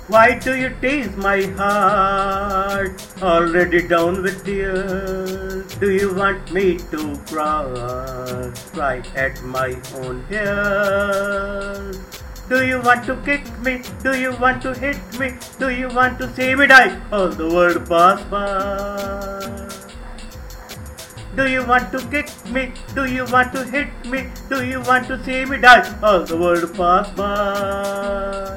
Why do you tease my heart, already down with tears? Do you want me to cry at my own tears? Do you want to kick me? Do you want to hit me? Do you want to see me die? All the world pass by. Do you want to kick me? Do you want to hit me? Do you want to see me die? All the world pass by.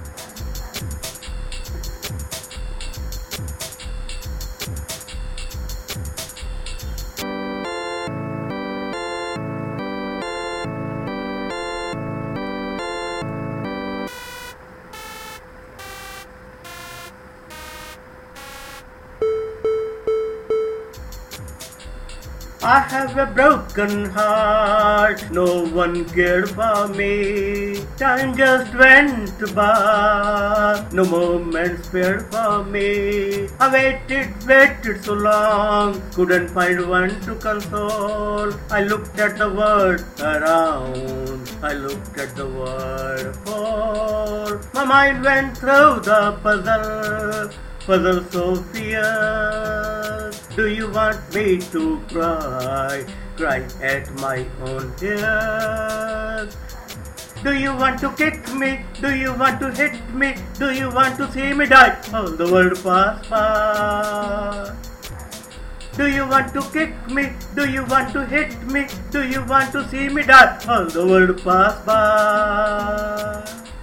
I have a broken heart, no one cared for me. Time just went by, no moment spared for me. I waited so long, couldn't find one to console. I looked at the world around, I looked at the world for. My mind went through the puzzle so fierce. Do you want me to cry at my own tears? Do you want to kick me? Do you want to hit me? Do you want to see me die? All the world pass by. Do you want to kick me? Do you want to hit me? Do you want to see me die? All the world pass by.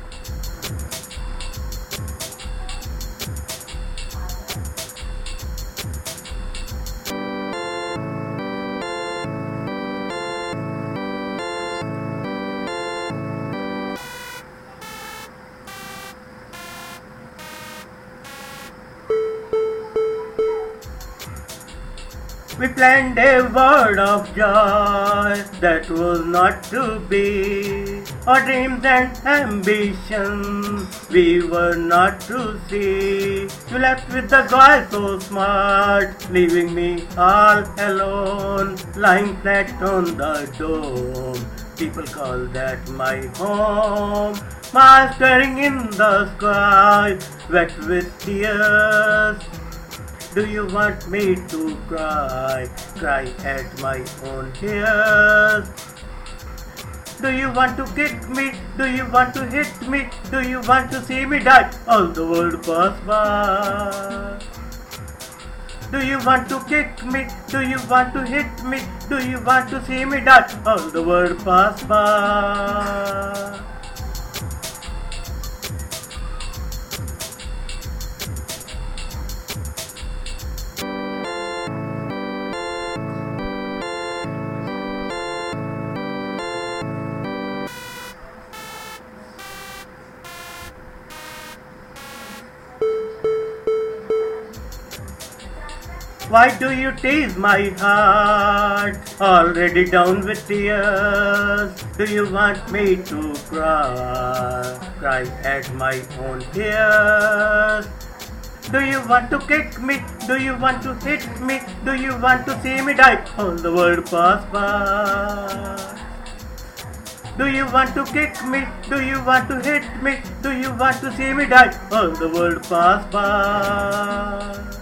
We planned a world of joy that was not to be. Our dreams and ambitions we were not to see. You left with the guy so smart, leaving me all alone, lying flat on the dome. People call that my home. My eyes staring in the sky, wet with tears. Do you want me to cry at my own tears? Do you want to kick me? Do you want to hit me? Do you want to see me die? All the world pass by. Do you want to kick me? Do you want to hit me? Do you want to see me die? All the world pass by. Why do you tease my heart, already down with tears? Do you want me to cry at my own tears? Do you want to kick me? Do you want to hit me? Do you want to see me die? All the world pass by. Do you want to kick me? Do you want to hit me? Do you want to see me die? All the world pass by.